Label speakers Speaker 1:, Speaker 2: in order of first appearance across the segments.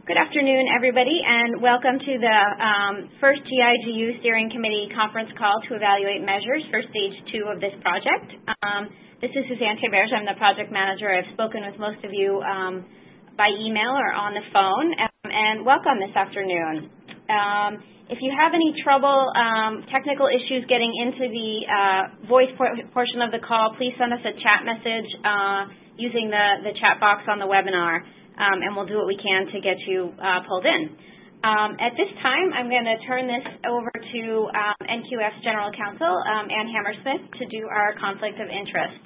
Speaker 1: Good afternoon, everybody, and welcome to the first GIGU Steering Committee conference call to evaluate measures for Stage 2 of this project. This is Suzanne Théberge. I'm the project manager. I've spoken with most of you by email or on the phone, and welcome this afternoon. If you have any trouble, technical issues getting into the voice portion of the call, please send us a chat message using the chat box on the webinar. And we'll do what we can to get you pulled in. At this time, I'm going to turn this over to NQF's General Counsel, Ann Hammersmith, to do our conflict of interest.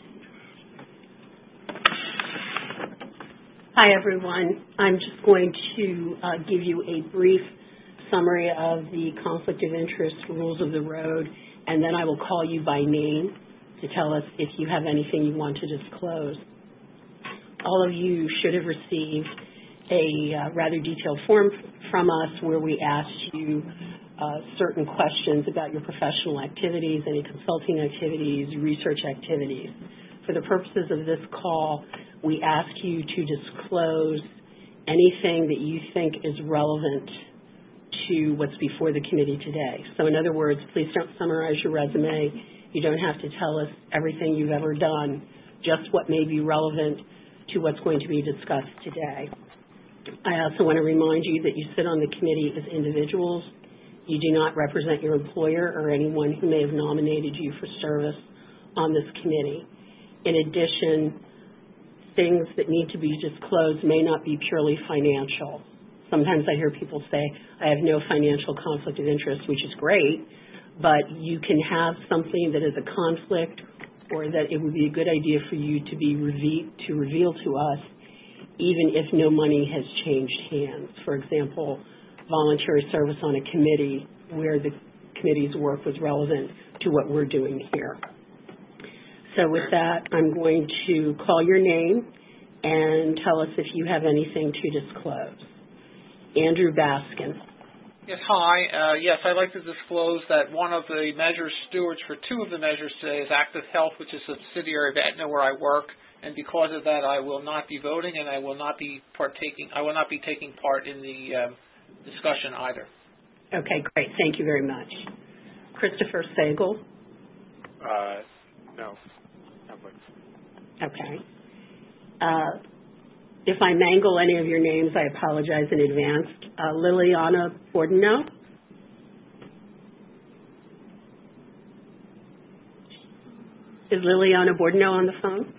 Speaker 2: Hi, everyone. I'm just going to give you a brief summary of the conflict of interest rules of the road, and then I will call you by name to tell us if you have anything you want to disclose. All of you should have received a rather detailed form from us where we asked you certain questions about your professional activities, any consulting activities, research activities. For the purposes of this call, we ask you to disclose anything that you think is relevant to what's before the committee today. So in other words, please don't summarize your resume. You don't have to tell us everything you've ever done, just what may be relevant to what's going to be discussed today. I also want to remind you that you sit on the committee as individuals. You do not represent your employer or anyone who may have nominated you for service on this committee. In addition, things that need to be disclosed may not be purely financial. Sometimes I hear people say, I have no financial conflict of interest, which is great, but you can have something that is a conflict or that it would be a good idea for you to reveal to us, even if no money has changed hands. For example, voluntary service on a committee where the committee's work was relevant to what we're doing here. So with that, I'm going to call your name and tell us if you have anything to disclose. Andrew Baskin.
Speaker 3: Yes, hi. Yes, I'd like to disclose that one of the measures stewards for two of the measures today is Active Health, which is a subsidiary of Aetna where I work, and because of that, I will not be voting, and I will not be taking part in the discussion either.
Speaker 2: Okay, great. Thank you very much. Christopher Sagal.
Speaker 4: No.
Speaker 2: Okay. If I mangle any of your names, I apologize in advance. Liliana Bordino. Is Liliana Bordino on the phone?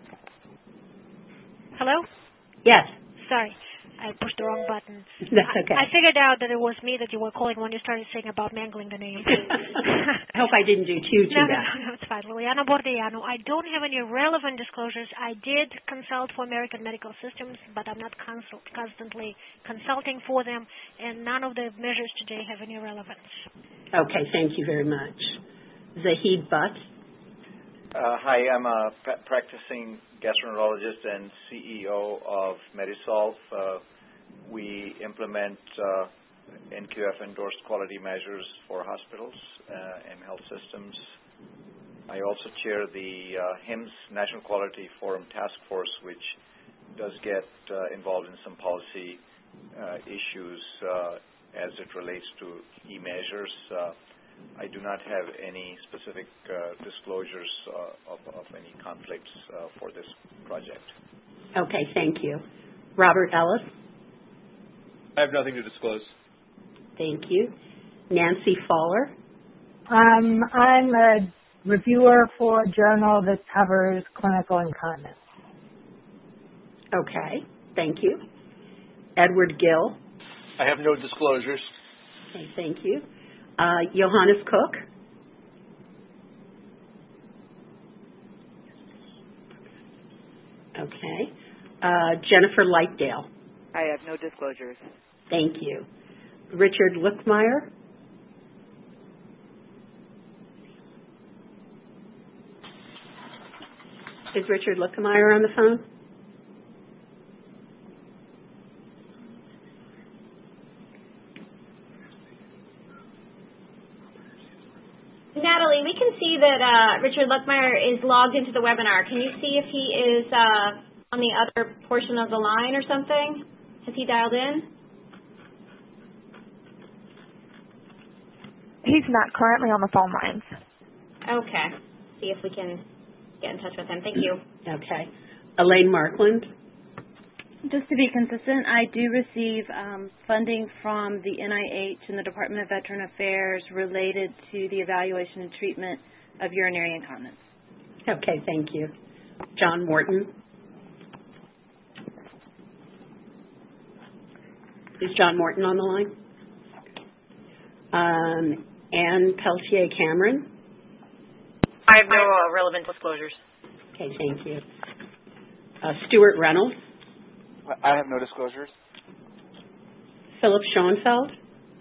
Speaker 5: Hello?
Speaker 2: Yes.
Speaker 5: Sorry, I pushed the wrong button.
Speaker 2: That's okay.
Speaker 5: I figured out that it was me that you were calling when you started saying about mangling the names.
Speaker 2: I hope I didn't do too bad.
Speaker 5: No, it's fine. Liliana Bordiano. I don't have any relevant disclosures. I did consult for American Medical Systems, but I'm not constantly consulting for them, and none of the measures today have any relevance.
Speaker 2: Okay, thank you very much. Zahid Butt.
Speaker 6: Hi, I'm a practicing gastroenterologist and CEO of Medisolve. We implement NQF-endorsed quality measures for hospitals and health systems. I also chair the HIMSS National Quality Forum Task Force, which does get involved in some policy issues as it relates to e-measures. I do not have any specific disclosures of any conflicts for this project.
Speaker 2: Okay, thank you. Robert Ellis.
Speaker 4: I have nothing to disclose.
Speaker 2: Thank you. Nancy Faller.
Speaker 7: I'm a reviewer for a journal that covers clinical incontinence.
Speaker 2: Okay, thank you. Edward Gill.
Speaker 4: I have no disclosures.
Speaker 2: Okay, thank you. Johannes Cook. Okay. Jennifer Lightdale.
Speaker 8: I have no disclosures.
Speaker 2: Thank you. Richard Luckmeyer. Is Richard Luckmeyer on the phone?
Speaker 1: Natalie, we can see that Richard Luckmeyer is logged into the webinar. Can you see if he is on the other portion of the line or something? Has he dialed in?
Speaker 9: He's not currently on the phone lines.
Speaker 1: Okay. See if we can get in touch with him. Thank you.
Speaker 2: Okay. Elaine Markland.
Speaker 10: Just to be consistent, I do receive funding from the NIH and the Department of Veteran Affairs related to the evaluation and treatment of urinary incontinence.
Speaker 2: Okay, thank you. John Morton. Is John Morton on the line? Ann Peltier Cameron.
Speaker 8: I have no relevant disclosures.
Speaker 2: Okay, thank you. Stuart Reynolds.
Speaker 11: I have no disclosures.
Speaker 2: Philip Schoenfeld.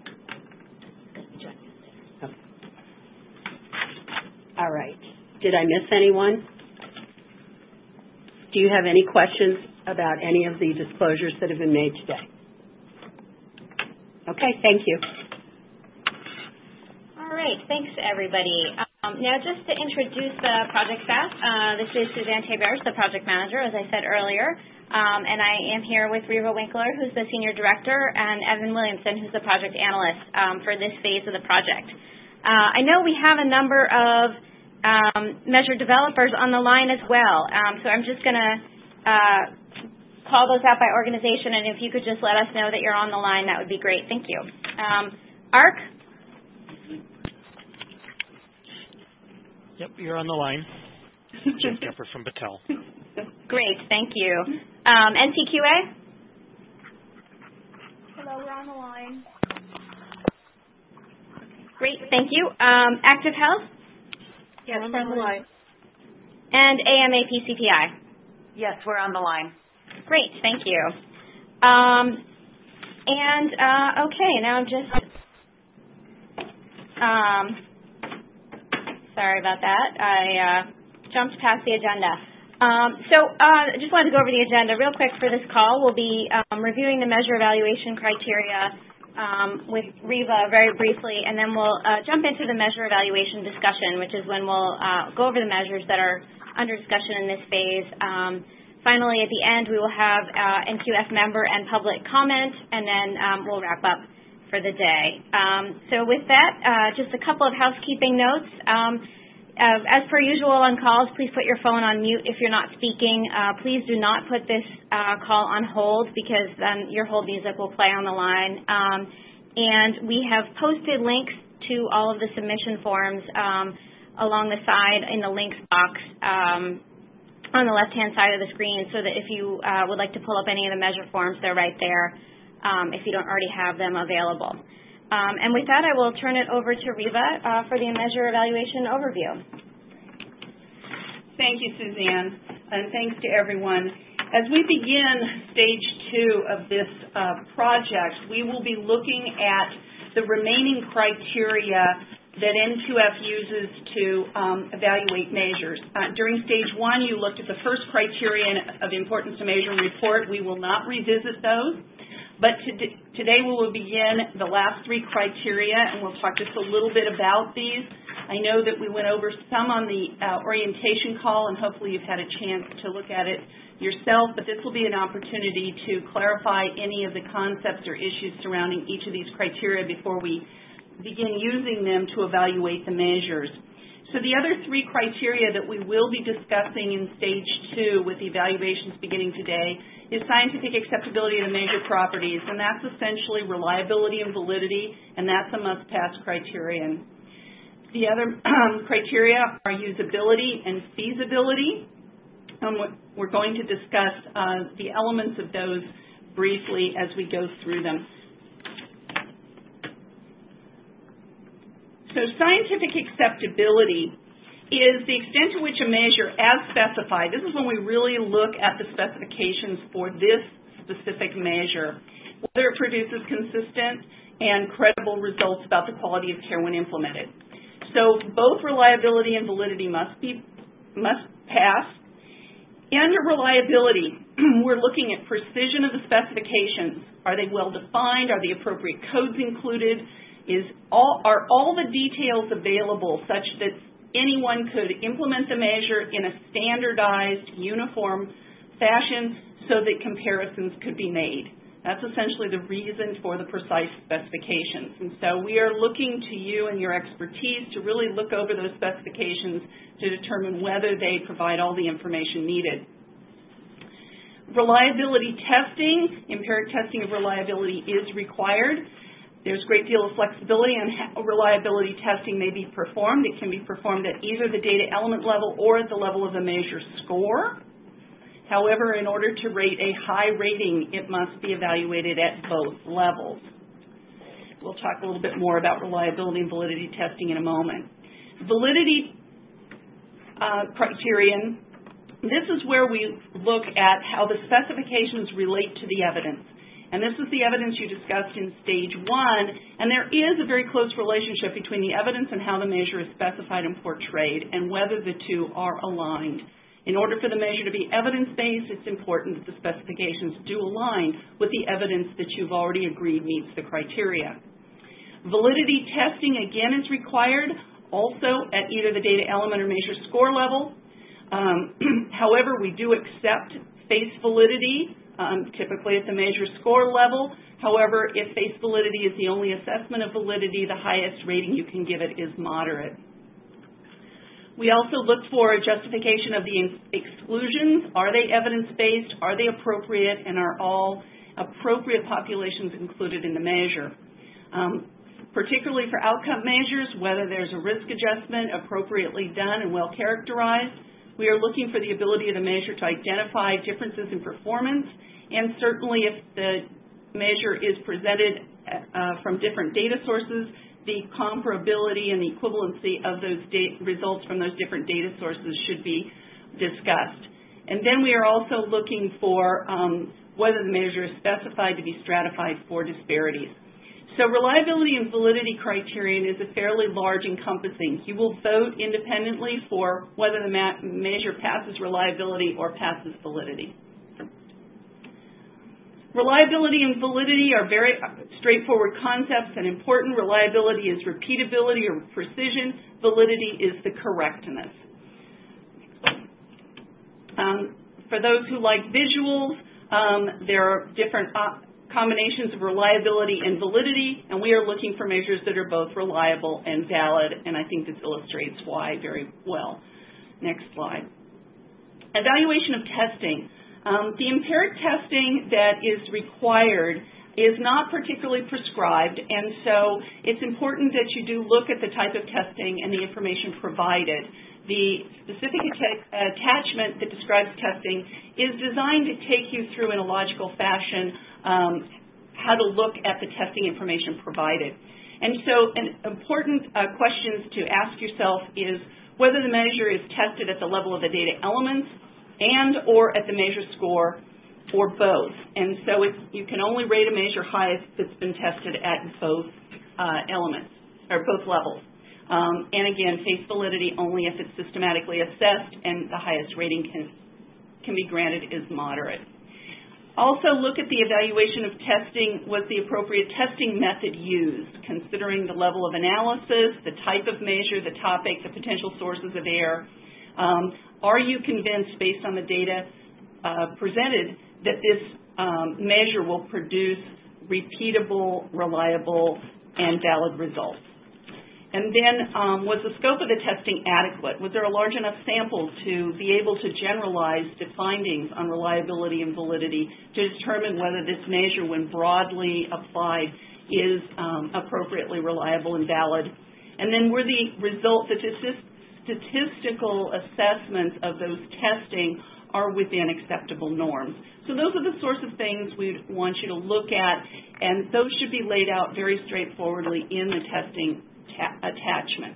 Speaker 2: Oh. All right. Did I miss anyone? Do you have any questions about any of the disclosures that have been made today? Okay, thank you.
Speaker 1: All right, thanks everybody. Now just to introduce the project staff, this is Suzanne Tebers, the project manager, as I said earlier, and I am here with Reva Winkler, who's the senior director, and Evan Williamson, who's the project analyst for this phase of the project. I know we have a number of measure developers on the line as well, so I'm just going to call those out by organization, and if you could just let us know that you're on the line, that would be great. Thank you. ARC?
Speaker 12: Yep, you're on the line. Jim Kemper from Battelle.
Speaker 1: Great, thank you. NCQA?
Speaker 13: Hello, we're on the line.
Speaker 1: Great, thank you. Active Health?
Speaker 8: Yes, we're on the line.
Speaker 1: And AMAPCPI?
Speaker 8: Yes, we're on the line.
Speaker 1: Great, thank you. Okay, now I'm just, sorry about that. I jumped past the agenda. I just wanted to go over the agenda real quick for this call. We'll be reviewing the measure evaluation criteria with Reva very briefly, and then we'll jump into the measure evaluation discussion, which is when we'll go over the measures that are under discussion in this phase. Finally, at the end, we will have NQF member and public comment, and then we'll wrap up for the day. So with that, just a couple of housekeeping notes. As per usual on calls, please put your phone on mute if you're not speaking. Please do not put this call on hold, because then your hold music will play on the line. And we have posted links to all of the submission forms along the side in the links box on the left-hand side of the screen, so that if you would like to pull up any of the measure forms, they're right there if you don't already have them available. And with that, I will turn it over to Reva for the measure evaluation overview.
Speaker 14: Thank you, Suzanne, and thanks to everyone. As we begin stage 2 of this project, we will be looking at the remaining criteria that NQF uses to evaluate measures. During stage 1, you looked at the first criterion of importance to measure and report. We will not revisit those. But today we will begin the last 3 criteria, and we'll talk just a little bit about these. I know that we went over some on the orientation call, and hopefully you've had a chance to look at it yourself, but this will be an opportunity to clarify any of the concepts or issues surrounding each of these criteria before we begin using them to evaluate the measures. So the other 3 criteria that we will be discussing in stage 2 with the evaluations beginning today is scientific acceptability of the measure properties, and that's essentially reliability and validity, and that's a must-pass criterion. The other criteria are usability and feasibility, and we're going to discuss the elements of those briefly as we go through them. So scientific acceptability is the extent to which a measure as specified, this is when we really look at the specifications for this specific measure, whether it produces consistent and credible results about the quality of care when implemented. So both reliability and validity must pass. Under reliability, we're looking at precision of the specifications. Are they well defined? Are the appropriate codes included? Are all the details available such that anyone could implement the measure in a standardized, uniform fashion so that comparisons could be made? That's essentially the reason for the precise specifications. And so we are looking to you and your expertise to really look over those specifications to determine whether they provide all the information needed. Reliability testing, empiric testing of reliability is required. There's a great deal of flexibility on how reliability testing may be performed. It can be performed at either the data element level or at the level of the measure score. However, in order to rate a high rating, it must be evaluated at both levels. We'll talk a little bit more about reliability and validity testing in a moment. Validity criterion, this is where we look at how the specifications relate to the evidence. And this is the evidence you discussed in stage 1, and there is a very close relationship between the evidence and how the measure is specified and portrayed, and whether the two are aligned. In order for the measure to be evidence-based, it's important that the specifications do align with the evidence that you've already agreed meets the criteria. Validity testing, again, is required also at either the data element or measure score level. However, we do accept face validity, typically at the measure score level. However, if face validity is the only assessment of validity, the highest rating you can give it is moderate. We also look for a justification of the exclusions. Are they evidence-based? Are they appropriate? And are all appropriate populations included in the measure? Particularly for outcome measures, whether there's a risk adjustment appropriately done and well characterized, we are looking for the ability of the measure to identify differences in performance, and certainly if the measure is presented from different data sources, the comparability and the equivalency of those results from those different data sources should be discussed. And then we are also looking for whether the measure is specified to be stratified for disparities. So reliability and validity criterion is a fairly large encompassing. You will vote independently for whether the measure passes reliability or passes validity. Reliability and validity are very straightforward concepts and important. Reliability is repeatability or precision. Validity is the correctness. For those who like visuals, there are different combinations of reliability and validity, and we are looking for measures that are both reliable and valid, and I think this illustrates why very well. Next slide. Evaluation of testing. The empiric testing that is required is not particularly prescribed, and so it's important that you do look at the type of testing and the information provided. The specific attachment that describes testing is designed to take you through in a logical fashion how to look at the testing information provided. And so an important question to ask yourself is whether the measure is tested at the level of the data elements and or at the measure score, or both. And so you can only rate a measure high if it's been tested at both elements, or both levels. And again, face validity only if it's systematically assessed and the highest rating can be granted is moderate. Also look at the evaluation of testing. Was the appropriate testing method used, considering the level of analysis, the type of measure, the topic, the potential sources of error. Are you convinced, based on the data presented, that this measure will produce repeatable, reliable, and valid results? And then, was the scope of the testing adequate? Was there a large enough sample to be able to generalize the findings on reliability and validity to determine whether this measure, when broadly applied, is appropriately reliable and valid? And then were the results, the statistical assessments of those testing are within acceptable norms. So those are the sorts of things we want you to look at, and those should be laid out very straightforwardly in the testing attachment.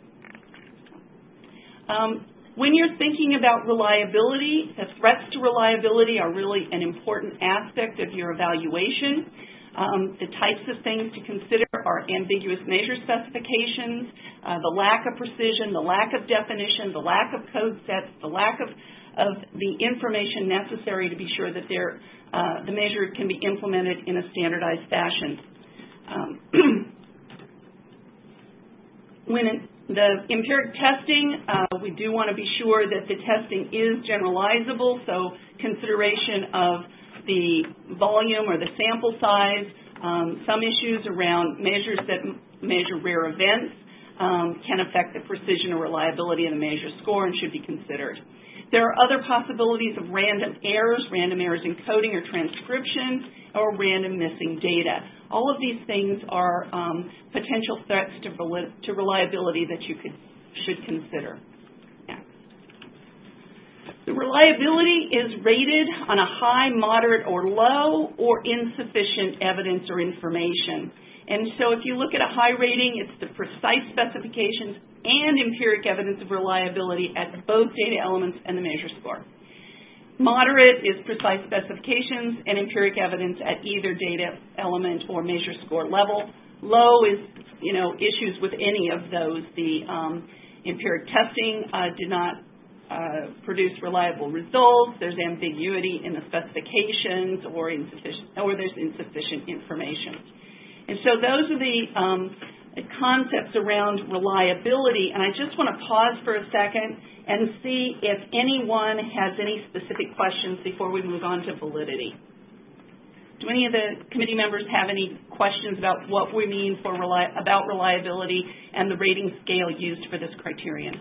Speaker 14: When you're thinking about reliability, the threats to reliability are really an important aspect of your evaluation. The types of things to consider are ambiguous measure specifications, the lack of precision, the lack of definition, the lack of code sets, the lack of the information necessary to be sure that the measure can be implemented in a standardized fashion. When the empiric testing, we do want to be sure that the testing is generalizable, so consideration of the volume or the sample size, some issues around measures that measure rare events can affect the precision or reliability of the measure score and should be considered. There are other possibilities of random errors in coding or transcription, or random missing data. All of these things are potential threats to reliability that you should consider. The reliability is rated on a high, moderate, or low, or insufficient evidence or information. And so if you look at a high rating, it's the precise specifications and empiric evidence of reliability at both data elements and the measure score. Moderate is precise specifications and empiric evidence at either data element or measure score level. Low is, issues with any of those. The empiric testing did not produce reliable results. There's ambiguity in the specifications, or there's insufficient information. And so those are the concepts around reliability. And I just want to pause for a second and see if anyone has any specific questions before we move on to validity. Do any of the committee members have any questions about what we mean about reliability and the rating scale used for this criterion?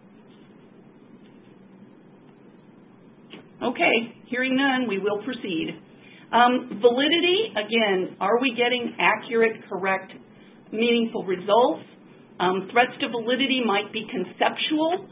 Speaker 14: Okay, hearing none, we will proceed. Validity, again, are we getting accurate, correct, meaningful results? Threats to validity might be conceptual.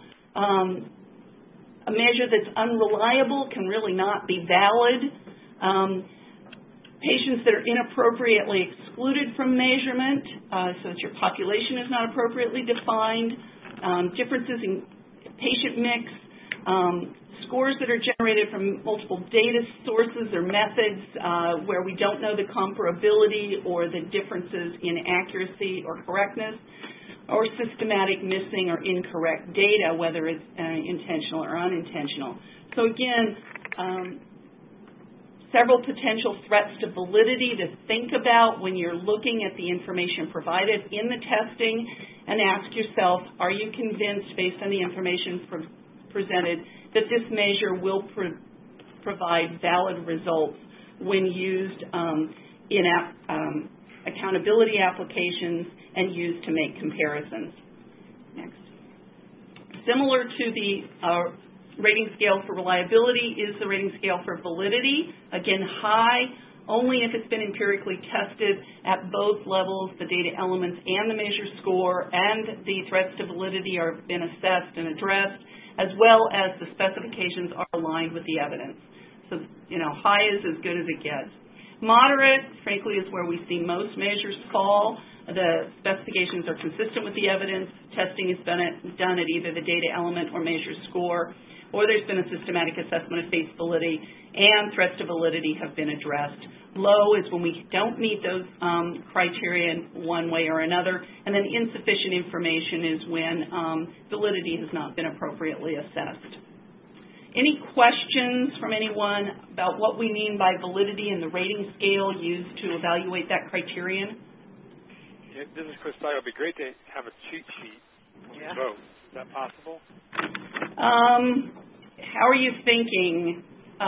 Speaker 14: A measure that's unreliable can really not be valid. Patients that are inappropriately excluded from measurement, so that your population is not appropriately defined, differences in patient mix, scores that are generated from multiple data sources or methods where we don't know the comparability or the differences in accuracy or correctness, or systematic missing or incorrect data, whether it's intentional or unintentional. So again, several potential threats to validity to think about when you're looking at the information provided in the testing, and ask yourself, are you convinced based on the information presented that this measure will provide valid results when used in accountability applications and used to make comparisons. Next. Similar to the rating scale for reliability is the rating scale for validity. Again, high, only if it's been empirically tested at both levels, the data elements and the measure score, and the threats to validity are been assessed and addressed, as well as the specifications are aligned with the evidence. So, high is as good as it gets. Moderate, frankly, is where we see most measures fall. The specifications are consistent with the evidence. Testing is done at either the data element or measure score, or there's been a systematic assessment of feasibility, and threats to validity have been addressed. Low is when we don't meet those criteria in one way or another, and then insufficient information is when validity has not been appropriately assessed. Any questions from anyone about what we mean by validity and the rating scale used to evaluate that criterion?
Speaker 13: Yeah, this is Chris Stein. It would be great to have a cheat sheet when we vote. Is that possible?
Speaker 14: How are you thinking?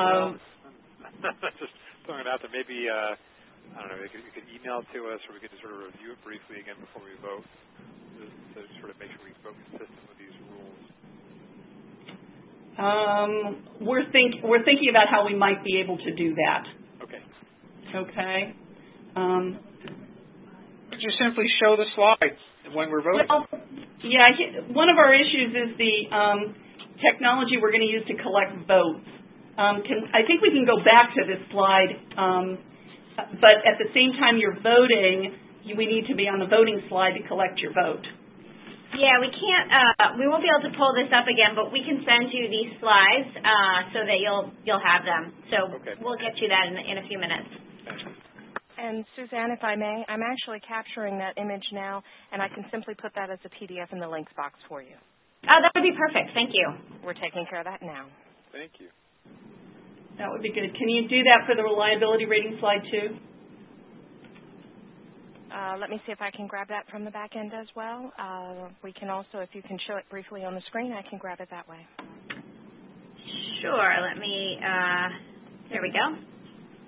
Speaker 13: Just throwing it out there. Maybe, I don't know, you could email it to us, or we could just sort of review it briefly again before we vote to sort of make sure we vote consistent with these rules.
Speaker 14: We're thinking about how we might be able to do that.
Speaker 13: Okay.
Speaker 14: Okay.
Speaker 3: Could you simply show the slide when we're voting?
Speaker 14: Well, yeah, one of our issues is the technology we're going to use to collect votes. I think we can go back to this slide, but at the same time you're voting, we need to be on the voting slide to collect your vote.
Speaker 1: Yeah, we can't. We won't be able to pull this up again, but we can send you these slides so that you'll have them. So We'll get you that in a few minutes.
Speaker 9: And Suzanne, if I may, I'm actually capturing that image now, and I can simply put that as a PDF in the links box for you.
Speaker 1: Oh, that would be perfect. Thank you.
Speaker 9: We're taking care of that now.
Speaker 13: Thank you.
Speaker 14: That would be good. Can you do that for the reliability rating slide too?
Speaker 9: Let me see if I can grab that from the back end as well. We can also, if you can show it briefly on the screen, I can grab it that way.
Speaker 1: Sure. Let me, there we go.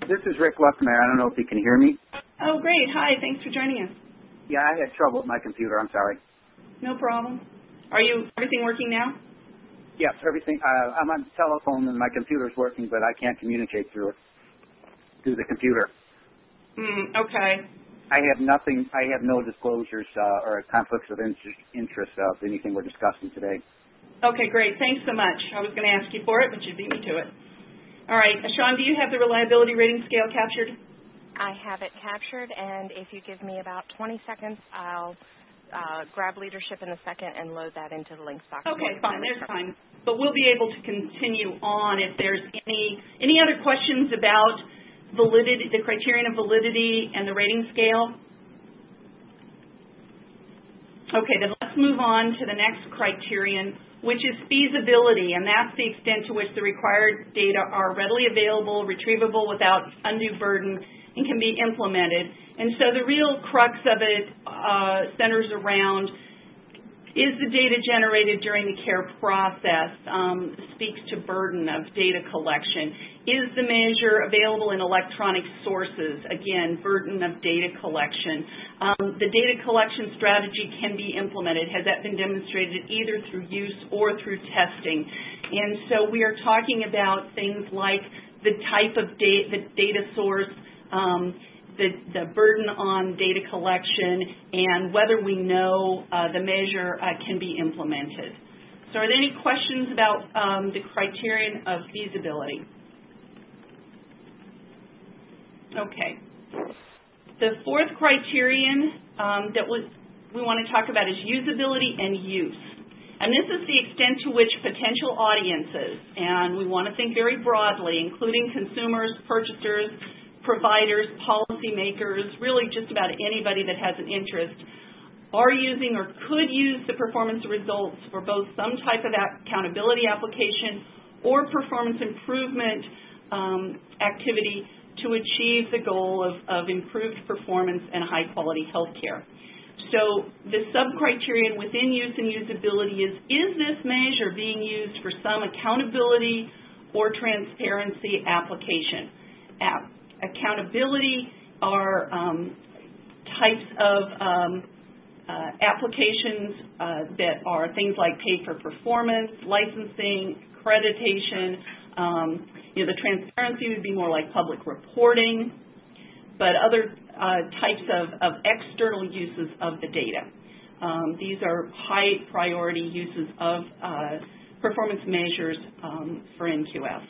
Speaker 15: this is Rick Luckner. I don't know if you can hear me.
Speaker 14: Oh, great. Hi. Thanks for joining us.
Speaker 15: Yeah, I had trouble with my computer. I'm sorry.
Speaker 14: No problem. Everything working now?
Speaker 15: Yes, everything. I'm on the telephone and my computer's working, but I can't communicate through the computer.
Speaker 14: Okay.
Speaker 15: I have nothing. I have no disclosures or conflicts of interest of anything we're discussing today.
Speaker 14: Okay, great. Thanks so much. I was going to ask you for it, but you beat me to it. All right. Sean, do you have the reliability rating scale captured?
Speaker 9: I have it captured, and if you give me about 20 seconds, I'll grab leadership in a second and load that into the links box.
Speaker 14: Okay, fine. There's time. But we'll be able to continue on if there's any other questions about validity, the criterion of validity and the rating scale. Okay, then let's move on to the next criterion, which is feasibility, and that's the extent to which the required data are readily available, retrievable without undue burden, and can be implemented. And so the real crux of it centers around, is the data generated during the care process, speaks to burden of data collection. Is the measure available in electronic sources? Again, burden of data collection. The data collection strategy can be implemented. Has that been demonstrated either through use or through testing? And so we are talking about things like the type of the data source, the burden on data collection, and whether we know the measure can be implemented. So are there any questions about the criterion of feasibility? Okay. The fourth criterion that we want to talk about is usability and use. And this is the extent to which potential audiences, and we want to think very broadly, including consumers, purchasers, providers, policymakers, really just about anybody that has an interest, are using or could use the performance results for both some type of accountability application or performance improvement activity to achieve the goal of improved performance and high-quality health care. So the sub-criterion within use and usability is this measure being used for some accountability or transparency application? Accountability are types of applications that are things like pay for performance, licensing, accreditation. The transparency would be more like public reporting, but other types of external uses of the data. These are high priority uses of performance measures for NQF.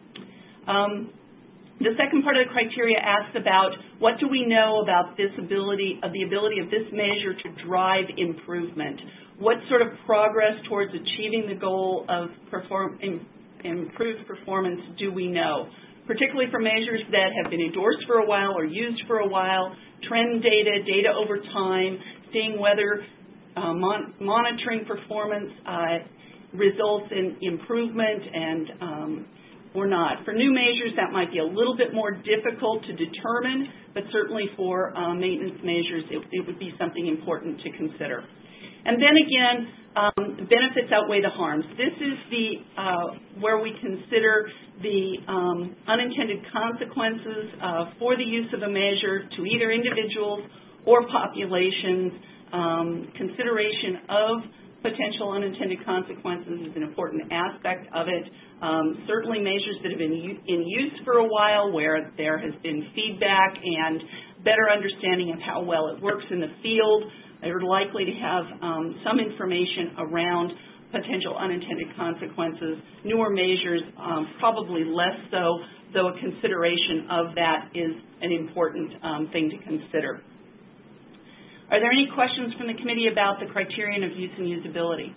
Speaker 14: The second part of the criteria asks about what do we know about the ability of this measure to drive improvement? What sort of progress towards achieving the goal of improved performance do we know? Particularly for measures that have been endorsed for a while or used for a while, trend data over time, seeing whether monitoring performance results in improvement and or not. For new measures, that might be a little bit more difficult to determine, but certainly for maintenance measures, it would be something important to consider. And then again, benefits outweigh the harms. This is where we consider the unintended consequences for the use of a measure to either individuals or populations. Consideration of potential unintended consequences is an important aspect of it. Certainly measures that have been in use for a while where there has been feedback and better understanding of how well it works in the field, they're likely to have some information around potential unintended consequences. Newer measures, probably less so, though a consideration of that is an important thing to consider. Are there any questions from the committee about the criterion of use and usability?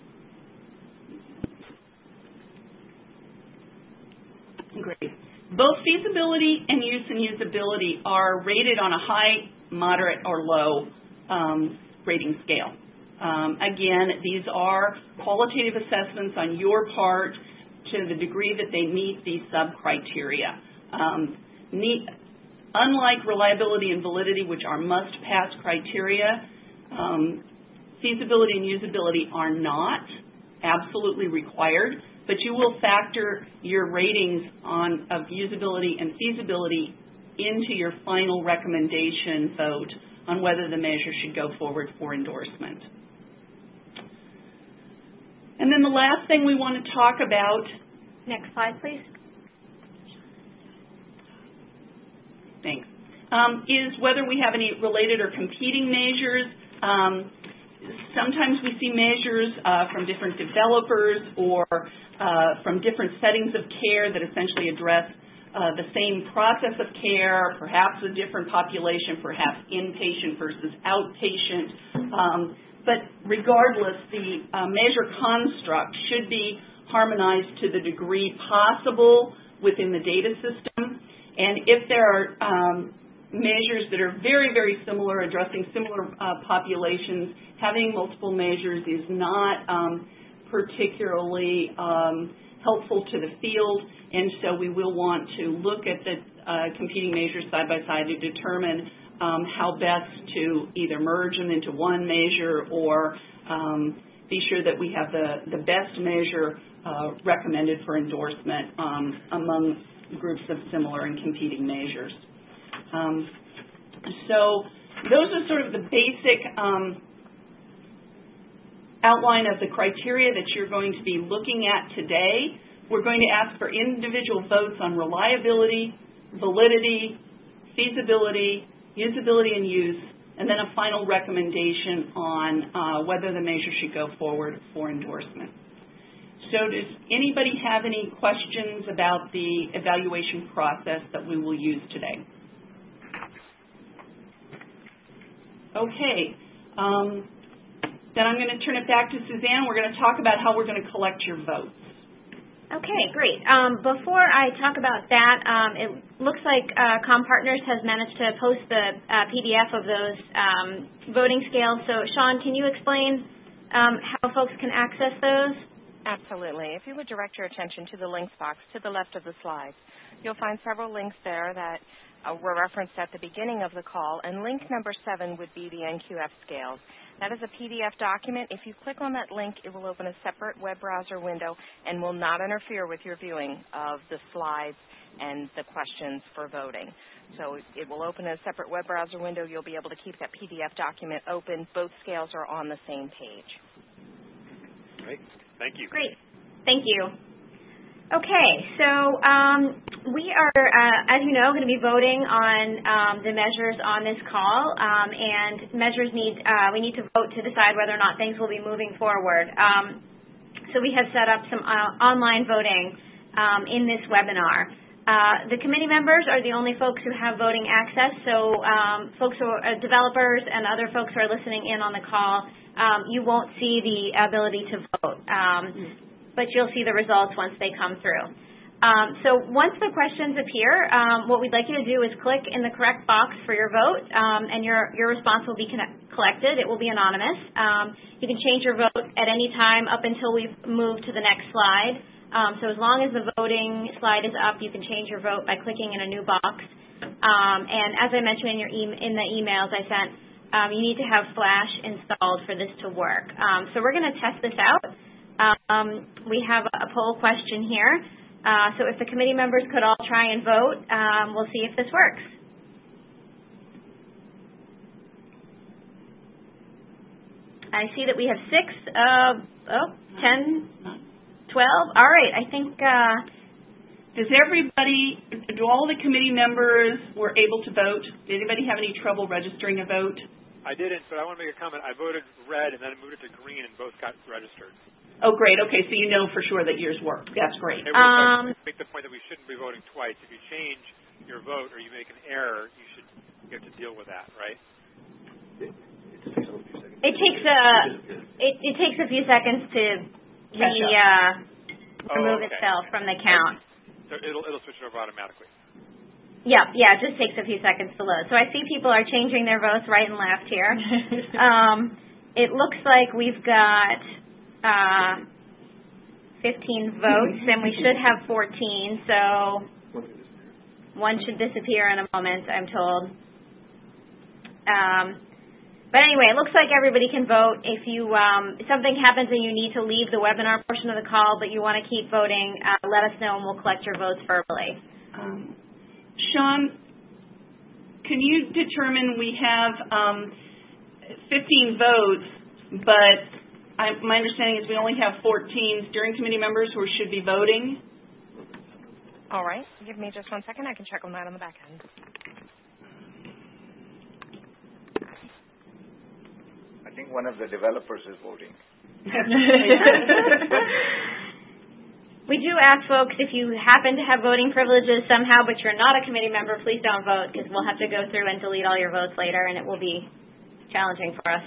Speaker 14: Great. Both feasibility and use and usability are rated on a high, moderate, or low rating scale. Again, these are qualitative assessments on your part to the degree that they meet these sub-criteria. Unlike reliability and validity, which are must-pass criteria, feasibility and usability are not absolutely required, but you will factor your ratings of usability and feasibility into your final recommendation vote on whether the measure should go forward for endorsement. And then the last thing we want to talk about,
Speaker 1: next slide, please.
Speaker 14: Thanks, is whether we have any related or competing measures. Sometimes we see measures from different developers or from different settings of care that essentially address the same process of care, perhaps a different population, perhaps inpatient versus outpatient. But regardless, the measure construct should be harmonized to the degree possible within the data system. And if there are measures that are very, very similar, addressing similar populations, having multiple measures is not particularly helpful to the field, and so we will want to look at the competing measures side by side to determine how best to either merge them into one measure or be sure that we have the best measure recommended for endorsement among groups of similar and competing measures. So those are sort of the basic outline of the criteria that you're going to be looking at today. We're going to ask for individual votes on reliability, validity, feasibility, usability and use, and then a final recommendation on whether the measure should go forward for endorsement. So does anybody have any questions about the evaluation process that we will use today? Okay. Then I'm going to turn it back to Suzanne. We're going to talk about how we're going to collect your votes.
Speaker 1: Okay, great. Before I talk about that, it looks like ComPartners has managed to post the PDF of those voting scales. So, Sean, can you explain how folks can access those?
Speaker 9: Absolutely. If you would direct your attention to the links box to the left of the slides, you'll find several links there that were referenced at the beginning of the call, and link number 7 would be the NQF scales. That is a PDF document. If you click on that link, it will open a separate web browser window and will not interfere with your viewing of the slides and the questions for voting. So it will open a separate web browser window. You'll be able to keep that PDF document open. Both scales are on the same page.
Speaker 13: Great. Thank you.
Speaker 1: Great. Thank you. Okay, so we are, as you know, going to be voting on the measures on this call, and measures we need to vote to decide whether or not things will be moving forward. So we have set up some online voting in this webinar. The committee members are the only folks who have voting access, so folks who are developers and other folks who are listening in on the call, you won't see the ability to vote. But you'll see the results once they come through. So once the questions appear, what we'd like you to do is click in the correct box for your vote, and your response will be collected. It will be anonymous. You can change your vote at any time up until we move to the next slide. So as long as the voting slide is up, you can change your vote by clicking in a new box. And as I mentioned in the emails I sent, you need to have Flash installed for this to work. So we're going to test this out. We have a poll question here. So if the committee members could all try and vote, we'll see if this works. I see that we have 10, 12. All right, I think...
Speaker 14: do all the committee members were able to vote? Did anybody have any trouble registering a vote?
Speaker 13: I didn't, but I want to make a comment. I voted red and then moved it to green and both got registered.
Speaker 14: Oh, great. Okay, so you know for sure that yours worked. That's great.
Speaker 13: Make the point that we shouldn't be voting twice. If you change your vote or you make an error, you have to deal with that, right?
Speaker 1: It takes a few seconds to remove itself from the count.
Speaker 13: So it'll switch it over automatically.
Speaker 1: Yeah, it just takes a few seconds to load. So I see people are changing their votes right and left here. It looks like we've got 15 votes, and we should have 14, so one should disappear in a moment, I'm told. But anyway, it looks like everybody can vote. If something happens and you need to leave the webinar portion of the call, but you want to keep voting, let us know and we'll collect your votes verbally.
Speaker 14: Sean, can you determine we have 15 votes, but my understanding is we only have 14 steering committee members who should be voting?
Speaker 9: All right. Give me just 1 second. I can check on that on the back end.
Speaker 6: I think one of the developers is voting.
Speaker 1: We do ask folks, if you happen to have voting privileges somehow, but you're not a committee member, please don't vote, because we'll have to go through and delete all your votes later, and it will be challenging for us.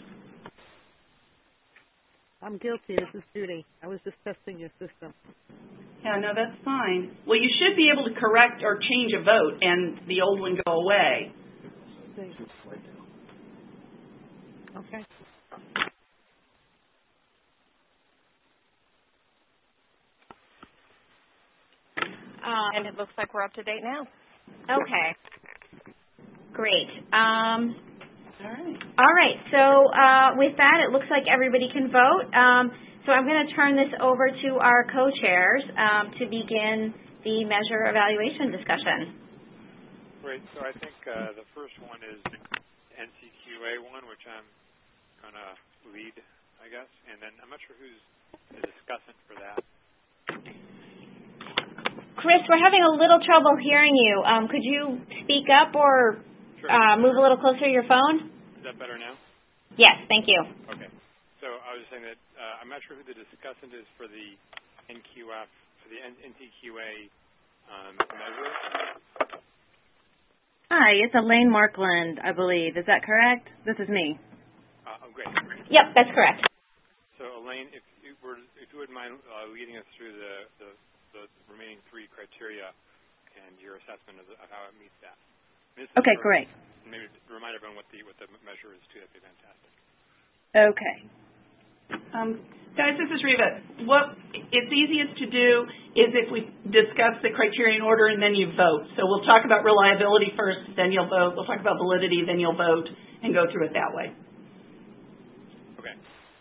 Speaker 16: I'm guilty. This is Judy. I was just testing your system.
Speaker 14: Yeah, no, that's fine. Well, you should be able to correct or change a vote and the old one go away.
Speaker 16: Okay.
Speaker 9: And it looks like we're up to date now.
Speaker 1: Okay. Great.
Speaker 14: All
Speaker 1: right. So with that, it looks like everybody can vote. So I'm going to turn this over to our co-chairs to begin the measure evaluation discussion.
Speaker 13: Great. So I think the first one is NCQA one, which I'm going to lead, I guess. And then I'm not sure who's the discussant for that.
Speaker 1: Chris, we're having a little trouble hearing you. Could you speak up or move a little closer to your phone?
Speaker 13: Is that better now?
Speaker 1: Yes, thank you.
Speaker 13: Okay. So I was saying that I'm not sure who the discussant is for the NQF, for the NCQA measure.
Speaker 10: Hi, it's Elaine Markland, I believe. Is that correct? This is me.
Speaker 13: Great.
Speaker 1: Yep, that's correct.
Speaker 13: So Elaine, if you wouldn't mind leading us through the remaining three criteria and your assessment of how it meets that.
Speaker 10: Okay, great.
Speaker 13: Maybe remind everyone what the measure is too. That'd be fantastic.
Speaker 10: Okay.
Speaker 14: Guys, this is Reva. What it's easiest to do is if we discuss the criteria in order and then you vote. So we'll talk about reliability first, then you'll vote. We'll talk about validity, then you'll vote, and go through it that way.
Speaker 13: Okay.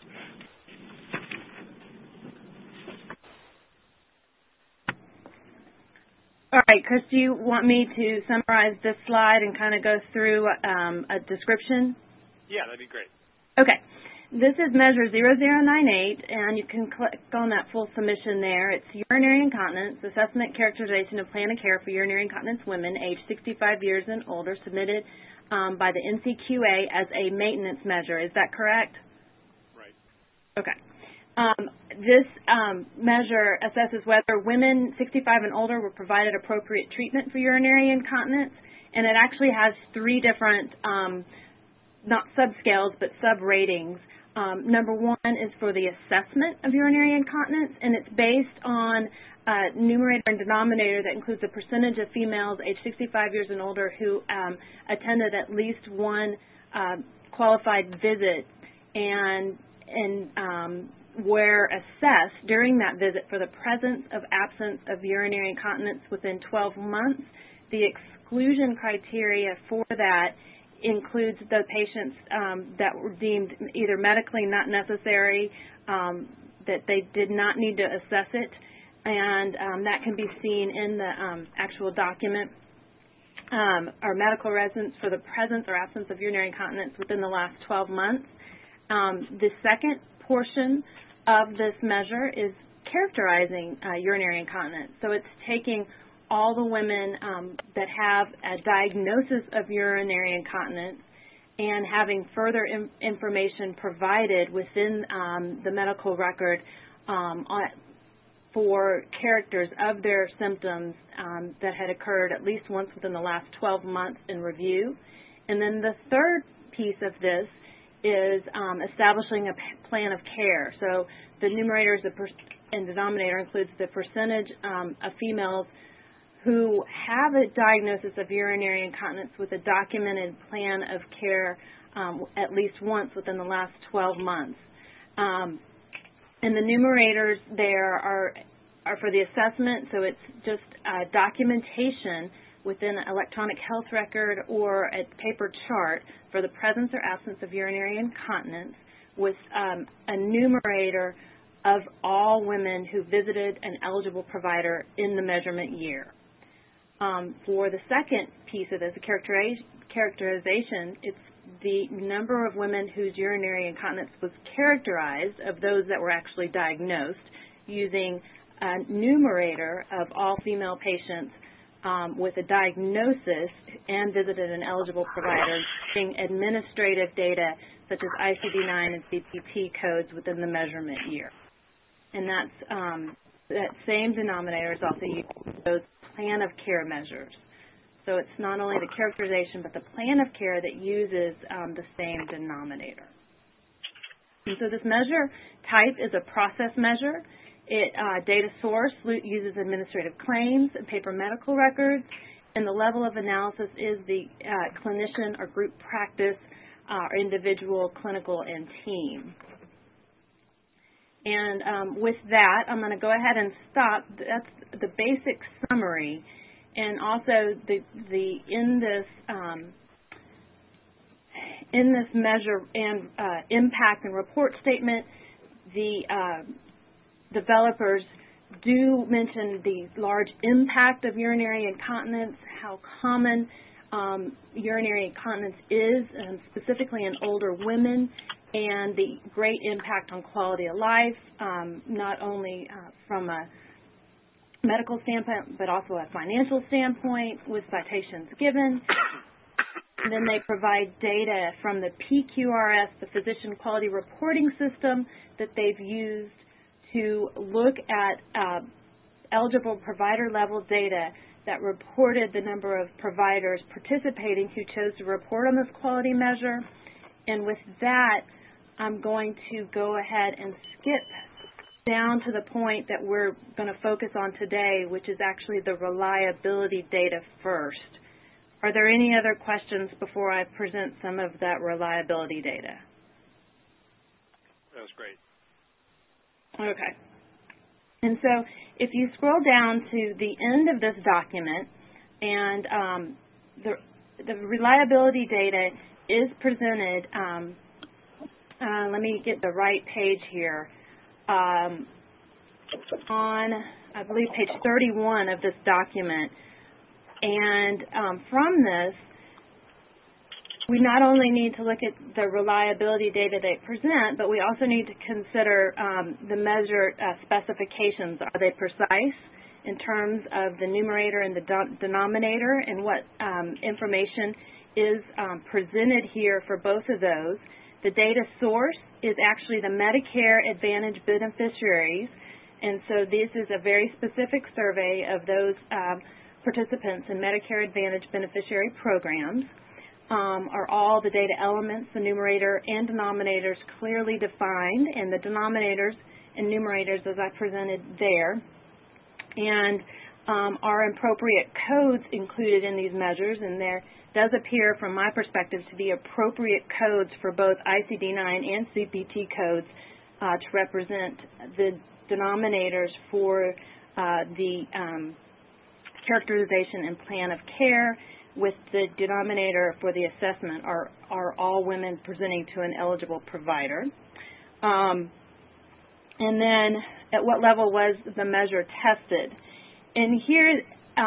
Speaker 10: All right, Chris, do you want me to summarize this slide and kind of go through a description?
Speaker 13: Yeah, that'd be great.
Speaker 10: Okay. This is measure 0098, and you can click on that full submission there. It's urinary incontinence, assessment, characterization, and plan of care for urinary incontinence women aged 65 years and older, submitted by the NCQA as a maintenance measure. Is that correct?
Speaker 13: Right.
Speaker 10: Okay. This measure assesses whether women 65 and older were provided appropriate treatment for urinary incontinence, and it actually has three different, not subscales, but sub-ratings. Number one is for the assessment of urinary incontinence, and it's based on numerator and denominator that includes the percentage of females aged 65 years and older who attended at least one qualified visit and were assessed during that visit for the presence of absence of urinary incontinence within 12 months. The exclusion criteria for that includes the patients that were deemed either medically not necessary, that they did not need to assess it, and that can be seen in the actual document, or medical residence for the presence or absence of urinary incontinence within the last 12 months. The second portion of this measure is characterizing urinary incontinence. So it's taking all the women that have a diagnosis of urinary incontinence and having further information provided within the medical record for characters of their symptoms that had occurred at least once within the last 12 months in review. And then the third piece of this is establishing a plan of care. So the numerator and denominator includes the percentage of females who have a diagnosis of urinary incontinence with a documented plan of care at least once within the last 12 months. And the numerators there are for the assessment, so it's just documentation within an electronic health record or a paper chart for the presence or absence of urinary incontinence with a numerator of all women who visited an eligible provider in the measurement year. For the second piece of this, the characterization, it's the number of women whose urinary incontinence was characterized of those that were actually diagnosed using a numerator of all female patients with a diagnosis and visited an eligible provider using administrative data such as ICD-9 and CPT codes within the measurement year. And that same denominator is also used for those plan of care measures. So it's not only the characterization, but the plan of care that uses the same denominator. And so this measure type is a process measure. Data source uses administrative claims and paper medical records, and the level of analysis is the clinician or group practice or individual, clinical, and team. And with that, I'm going to go ahead and stop. That's the basic summary. And also, in this measure and impact and report statement, the developers do mention the large impact of urinary incontinence, how common urinary incontinence is, specifically in older women, and the great impact on quality of life, not only from a medical standpoint, but also a financial standpoint with citations given. And then they provide data from the PQRS, the Physician Quality Reporting System, that they've used to look at eligible provider level data that reported the number of providers participating who chose to report on this quality measure. And with that, I'm going to go ahead and skip down to the point that we're going to focus on today, which is actually the reliability data first. Are there any other questions before I present some of that reliability data?
Speaker 13: That was great.
Speaker 10: Okay. And so if you scroll down to the end of this document, and the reliability data is presented, let me get the right page here, on, I believe, page 31 of this document. And from this, we not only need to look at the reliability data they present, but we also need to consider the measure specifications. Are they precise in terms of the numerator and the denominator, and what information is presented here for both of those? The data source is actually the Medicare Advantage beneficiaries, and so this is a very specific survey of those participants in Medicare Advantage beneficiary programs. Are all the data elements, the numerator and denominators, clearly defined, and the denominators and numerators as I presented there, and are appropriate codes included in these measures, and there does appear, from my perspective, to be appropriate codes for both ICD-9 and CPT codes to represent the denominators for the characterization and plan of care, with the denominator for the assessment are all women presenting to an eligible provider. And then at what level was the measure tested? And here,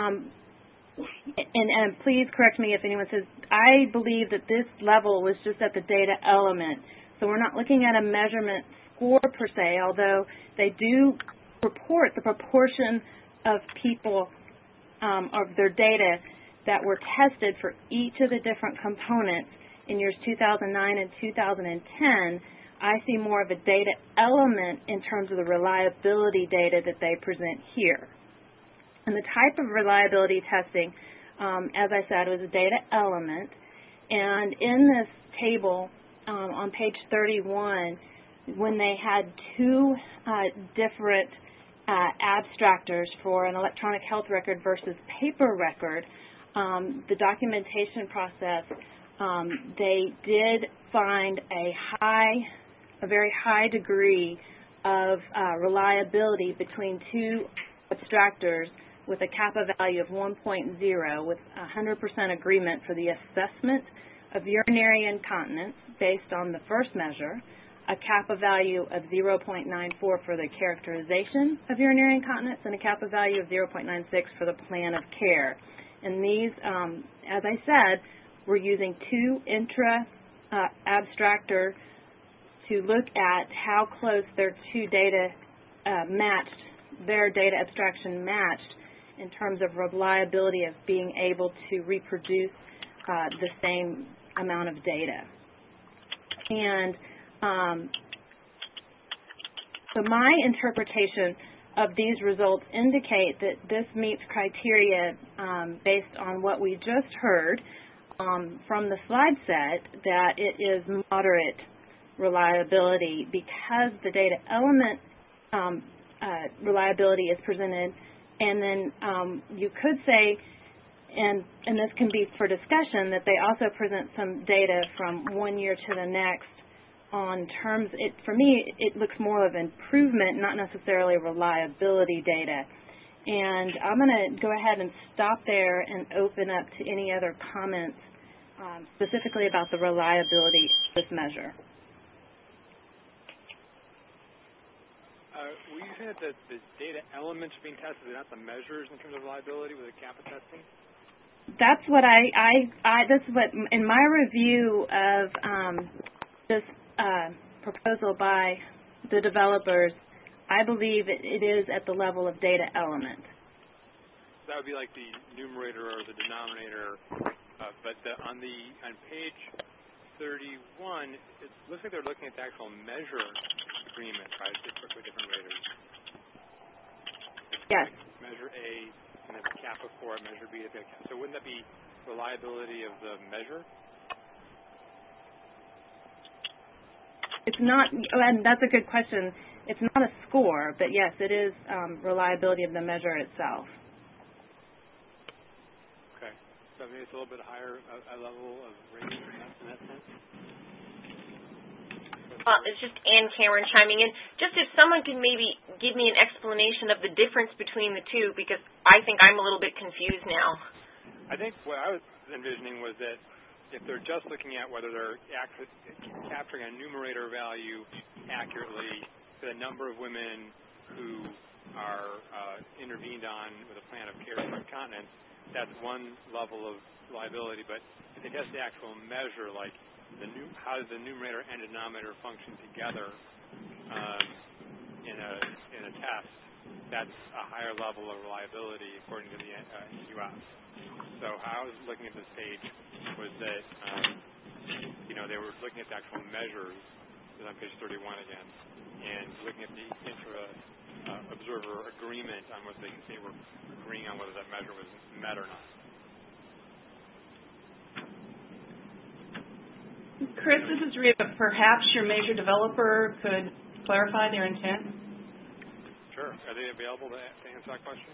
Speaker 10: and please correct me if anyone says, I believe that this level was just at the data element. So we're not looking at a measurement score per se, although they do report the proportion of people of their data that were tested for each of the different components in years 2009 and 2010. I see more of a data element in terms of the reliability data that they present here. And the type of reliability testing, as I said, was a data element. And in this table on page 31, when they had two different abstractors for an electronic health record versus paper record, the documentation process, they did find a very high degree of reliability between two abstractors with a kappa value of 1.0, with 100% agreement for the assessment of urinary incontinence based on the first measure, a kappa value of 0.94 for the characterization of urinary incontinence, and a kappa value of 0.96 for the plan of care. And these, as I said, we're using two intra-abstractor to look at how close their two data matched, their data abstraction matched in terms of reliability of being able to reproduce the same amount of data. And so my interpretation of these results indicate that this meets criteria based on what we just heard from the slide set, that it is moderate reliability because the data element reliability is presented. And then you could say, and this can be for discussion, that they also present some data from 1 year to the next on terms, for me, it looks more of improvement, not necessarily reliability data. And I'm going to go ahead and stop there and open up to any other comments specifically about the reliability of this measure.
Speaker 13: Were you saying that the data elements are being tested, not the measures in terms of reliability with the kappa testing?
Speaker 10: That's what that's what, in my review of this proposal by the developers, I believe it is at the level of data element.
Speaker 13: That would be like the numerator or the denominator, but on page 31, it looks like they're looking at the actual measure agreement, right? Just with different raters.
Speaker 10: Yes.
Speaker 13: Measure A, and then kappa for it, measure B. So wouldn't that be reliability of the measure?
Speaker 10: It's not, and that's a good question. It's not a score, but yes, it is reliability of the measure itself.
Speaker 13: Okay. So maybe it's a little bit higher a level of rating in that sense?
Speaker 8: It's just Ann Cameron chiming in. Just if someone can maybe give me an explanation of the difference between the two, because I think I'm a little bit confused now.
Speaker 13: I think what I was envisioning was that if they're just looking at whether they're capturing a numerator value accurately for the number of women who are intervened on with a plan of care for incontinence, that's one level of reliability. But if they test the actual measure, like how does the numerator and denominator function together in a test, that's a higher level of reliability according to the NQF. So how I was looking at this page was that, they were looking at the actual measures, this is on page 31 again, and looking at the intra-observer agreement on whether they were agreeing on whether that measure was met or not.
Speaker 14: Chris, this is Rita. Perhaps your measure developer could clarify their intent?
Speaker 13: Sure. Are they available to answer that question?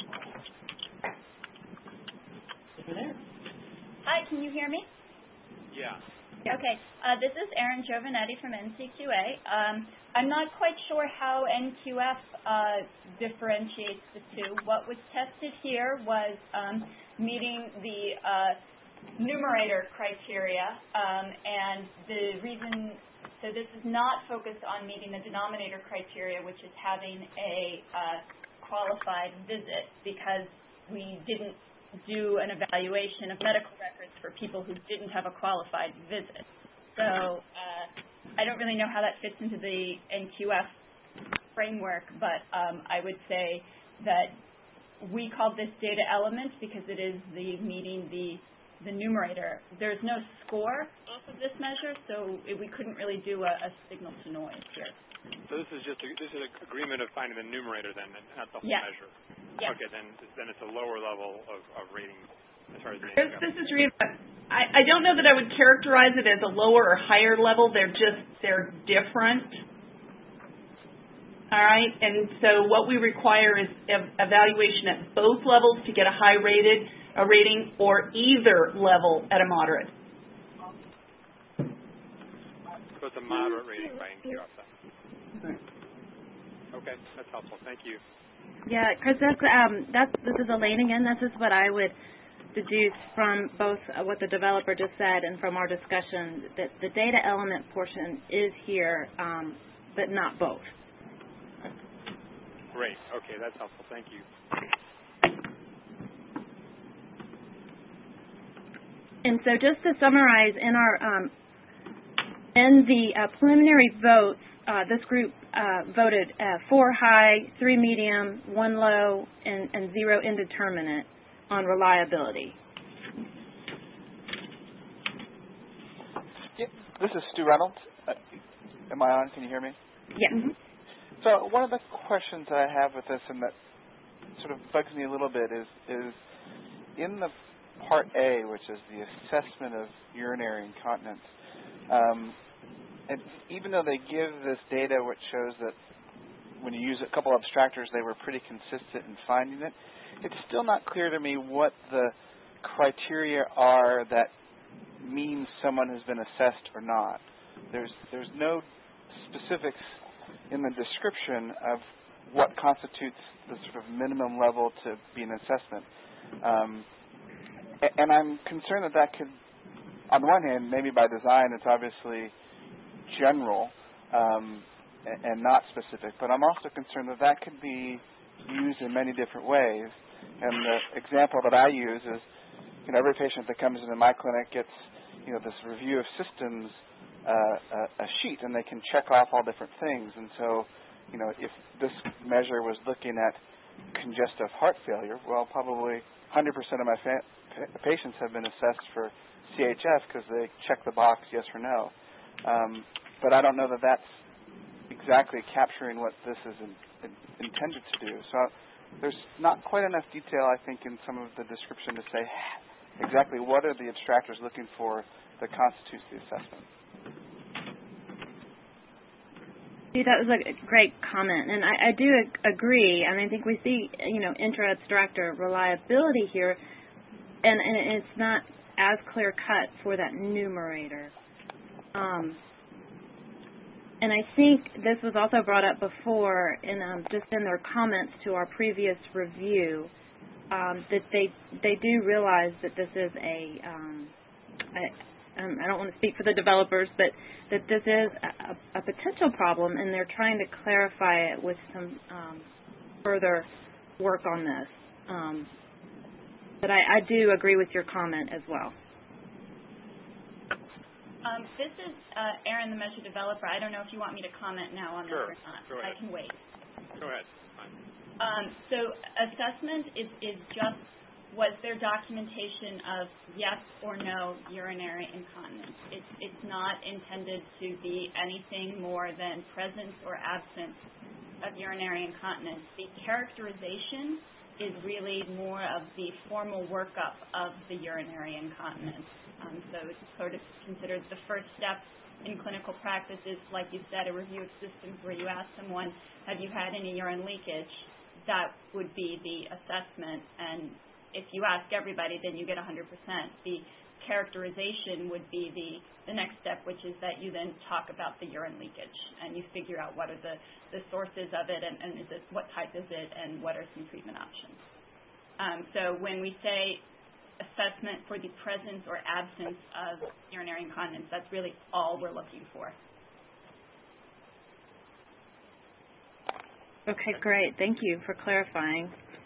Speaker 14: Over there.
Speaker 17: Hi, can you hear me?
Speaker 13: Yeah.
Speaker 17: Okay. This is Erin Giovanetti from NCQA. I'm not quite sure how NQF differentiates the two. What was tested here was meeting the numerator criteria, and the reason, so this is not focused on meeting the denominator criteria, which is having a qualified visit, because we didn't do an evaluation of medical records for people who didn't have a qualified visit. So I don't really know how that fits into the NQF framework, but I would say that we called this data element because it is meeting the numerator. There's no score off of this measure, so we couldn't really do a signal to noise here.
Speaker 13: So this is an agreement of finding the numerator then, not the whole measure.
Speaker 17: Yes.
Speaker 13: Okay, then it's a lower level of rating as far as the
Speaker 14: Chris, this is Rita. I don't know that I would characterize it as a lower or higher level. They're different. All right, and so what we require is evaluation at both levels to get a high rating, or either level at a moderate.
Speaker 13: So it's a moderate rating by NQF. Okay, that's helpful. Thank you.
Speaker 10: Yeah, Chris, this is Elaine again. This is what I would deduce from both what the developer just said and from our discussion, that the data element portion is here, but not both.
Speaker 13: Great. Okay, that's helpful. Thank you.
Speaker 10: And so just to summarize, in the preliminary votes, this group voted 4 high, 3 medium, 1 low, and 0 indeterminate on reliability.
Speaker 11: Yeah, this is Stu Reynolds. Am I on? Can you hear me?
Speaker 10: Yes.
Speaker 11: Mm-hmm. So one of the questions that I have with this, and that sort of bugs me a little bit, is in the Part A, which is the assessment of urinary incontinence, and even though they give this data which shows that when you use a couple abstractors they were pretty consistent in finding it, it's still not clear to me what the criteria are that means someone has been assessed or not. There's no specifics in the description of what constitutes the sort of minimum level to be an assessment. And I'm concerned that could, on the one hand, maybe by design it's obviously general and not specific, but I'm also concerned that could be used in many different ways. And the example that I use is, every patient that comes into my clinic gets, this review of systems, a sheet, and they can check off all different things. And so, if this measure was looking at congestive heart failure, well, probably 100% of my patients have been assessed for CHF because they check the box yes or no. But I don't know that that's exactly capturing what this is intended to do. So there's not quite enough detail, I think, in some of the description to say exactly what are the abstractors looking for that constitutes the assessment.
Speaker 10: That was a great comment, and I do agree. I think we see, intra-abstractor reliability here, and it's not as clear-cut for that numerator. And I think this was also brought up before, just in their comments to our previous review, that they do realize that this is I don't want to speak for the developers, but that this is a potential problem, and they're trying to clarify it with some further work on this. But I do agree with your comment as well.
Speaker 17: This is Erin, the measure developer. I don't know if you want me to comment now on this or not.
Speaker 13: Go ahead.
Speaker 17: I can wait.
Speaker 13: Go ahead.
Speaker 17: So assessment is just, was there documentation of yes or no urinary incontinence? It's not intended to be anything more than presence or absence of urinary incontinence. The characterization is really more of the formal workup of the urinary incontinence. So it's sort of considered the first step in clinical practice is, like you said, a review of systems where you ask someone, have you had any urine leakage? That would be the assessment, and if you ask everybody, then you get 100%. The characterization would be the next step, which is that you then talk about the urine leakage, and you figure out what are the sources of it, and is it, what type is it, and what are some treatment options. So when we say assessment for the presence or absence of urinary incontinence, that's really all we're looking for.
Speaker 10: Okay, great. Thank you for clarifying.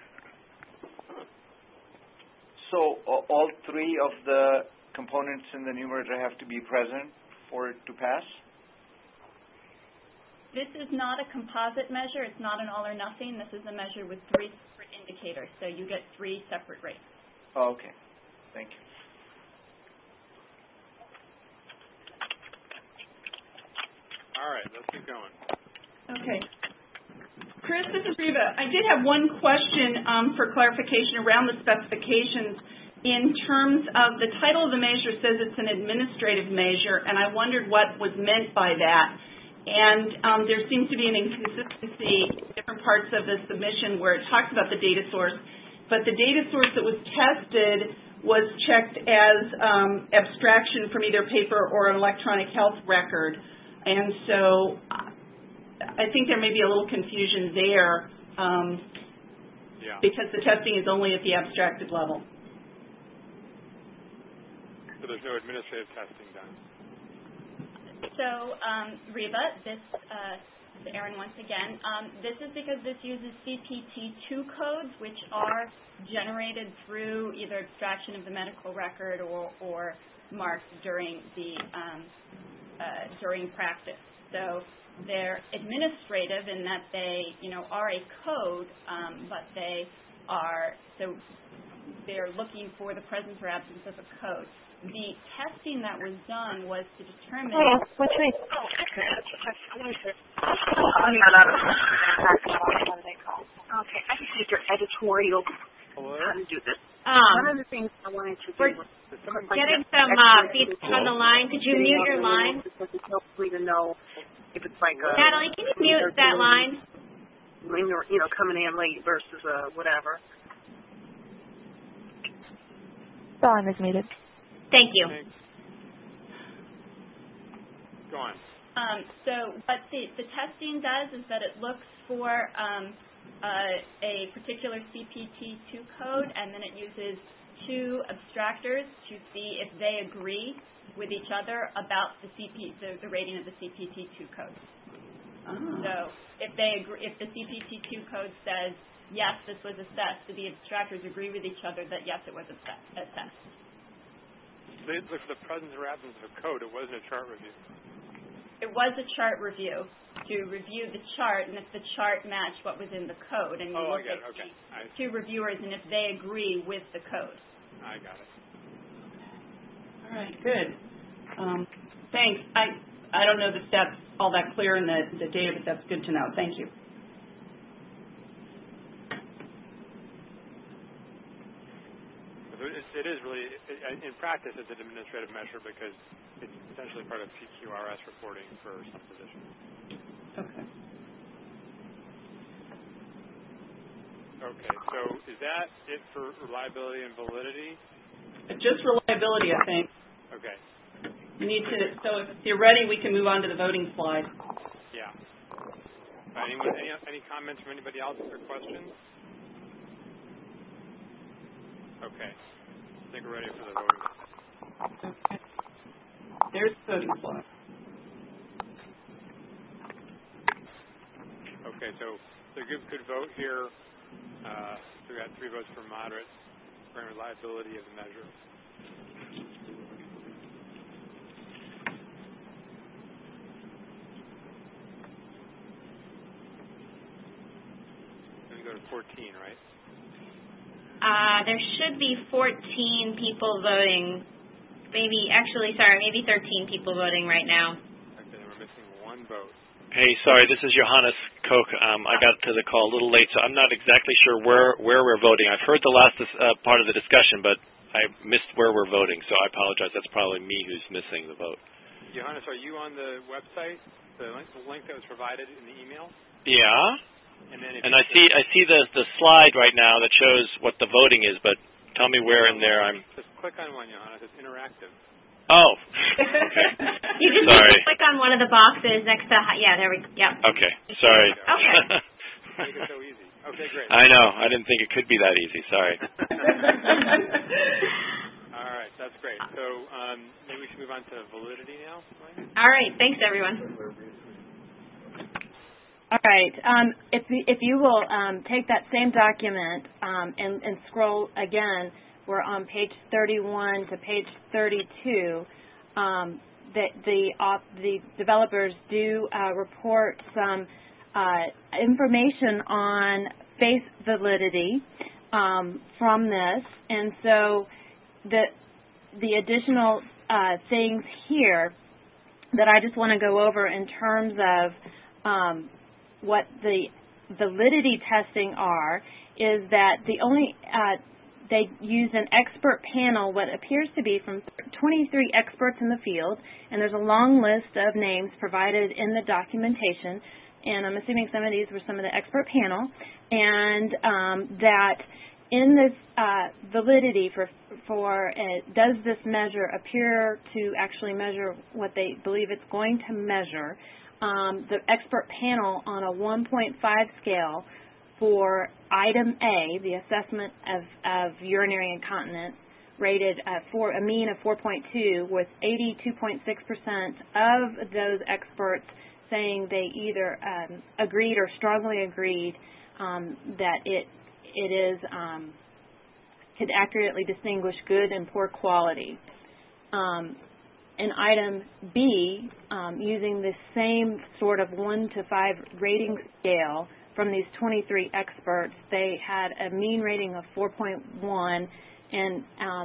Speaker 6: So all three of the components in the numerator have to be present for it to pass?
Speaker 17: This is not a composite measure. It's not an all or nothing. This is a measure with 3 separate indicators, so you get 3 separate rates.
Speaker 6: Oh, okay. Thank you.
Speaker 13: All right, let's keep going.
Speaker 14: Okay. Chris, this is Reva. I did have one question for clarification around the specifications. In terms of the title of the measure says it's an administrative measure, and I wondered what was meant by that. And there seems to be an inconsistency in different parts of the submission where it talks about the data source, but the data source that was tested was checked as abstraction from either paper or an electronic health record. And so I think there may be a little confusion there because the testing is only at the abstracted level.
Speaker 13: So there's no administrative testing done?
Speaker 17: So, Reba, this is Erin once again. This is because this uses CPT2 codes, which are generated through either extraction of the medical record or marked during the during practice. So they're administrative in that they, are a code, but they're looking for the presence or absence of a code. The testing that was done was to determine.
Speaker 5: What's it?
Speaker 18: Okay, I just need your editorial how to do this. One of the things I wanted to do was
Speaker 1: getting some feedback on the line. Could you mute your line?
Speaker 18: Because it's helpful to know if it's like
Speaker 1: Natalie, can you mute that line?
Speaker 18: When you're, coming in late versus whatever.
Speaker 19: The line is muted.
Speaker 1: Thank you.
Speaker 13: Go on.
Speaker 17: So what the testing does is that it looks for a particular CPT2 code, and then it uses two abstractors to see if they agree with each other about the rating of the CPT2 code. So if the CPT2 code says yes, this was assessed, the abstractors agree with each other that yes, it was assessed.
Speaker 13: They look for the presence or absence of a code. It wasn't a chart review.
Speaker 17: It was a chart review to review the chart, and if the chart matched what was in the code, and you look at two reviewers, and if they agree with the code.
Speaker 13: I got it.
Speaker 14: All right, good. Thanks. I don't know that that's all that clear in the data, but that's good to know. Thank you.
Speaker 13: It is really, in practice, it's an administrative measure because it's essentially part of PQRS reporting for some physicians. Okay, so is that it for reliability and validity?
Speaker 14: Just reliability, I think.
Speaker 13: Okay.
Speaker 14: You need to, so if you're ready, we can move on to the voting slide.
Speaker 13: Yeah. Any comments from anybody else or questions? Okay. I think we're ready for the voting.
Speaker 14: Okay. There's the voting slide.
Speaker 13: Okay, so the group could vote here. So we got 3 votes for moderate for reliability of the measure. We're going to go to 14, right?
Speaker 1: There should be 14 people voting. Maybe 13 people voting right now.
Speaker 13: Okay, then we're missing 1 vote.
Speaker 12: Hey, sorry, this is Johannes Koch. I got to the call a little late, so I'm not exactly sure where we're voting. I've heard the last part of the discussion, but I missed where we're voting, so I apologize. That's probably me who's missing the vote.
Speaker 13: Johannes, are you on the website, the link that was provided in the email?
Speaker 12: Yeah.
Speaker 13: And
Speaker 12: I see the slide right now that shows what the voting is, but tell me where in there I'm...
Speaker 13: Just click on one, Johannes. It's interactive.
Speaker 12: Oh. Okay.
Speaker 1: You just need to click on one of the boxes next to... Yeah, there we go. Yep.
Speaker 12: Okay. Sorry.
Speaker 1: Okay.
Speaker 13: Make it so easy. Okay, great.
Speaker 12: I know. I didn't think it could be that easy. Sorry.
Speaker 13: All right. That's great. So maybe we should move on to validity now.
Speaker 1: All right. Thanks, everyone.
Speaker 10: All right. If you will take that same document and scroll again, we're on page 31 to page 32. The developers do report some information on face validity from this, and so the additional things here that I just want to go over in terms of what the validity testing are is that the only they use an expert panel, what appears to be from 23 experts in the field, and there's a long list of names provided in the documentation, and I'm assuming some of these were some of the expert panel, and that in this validity does this measure appear to actually measure what they believe it's going to measure. The expert panel on a 1.5 scale for item A, the assessment of urinary incontinence, rated for a mean of 4.2, with 82.6% of those experts saying they either agreed or strongly agreed that it is could accurately distinguish good and poor quality. In item B, using the same sort of 1 to 5 rating scale from these 23 experts, they had a mean rating of 4.1, and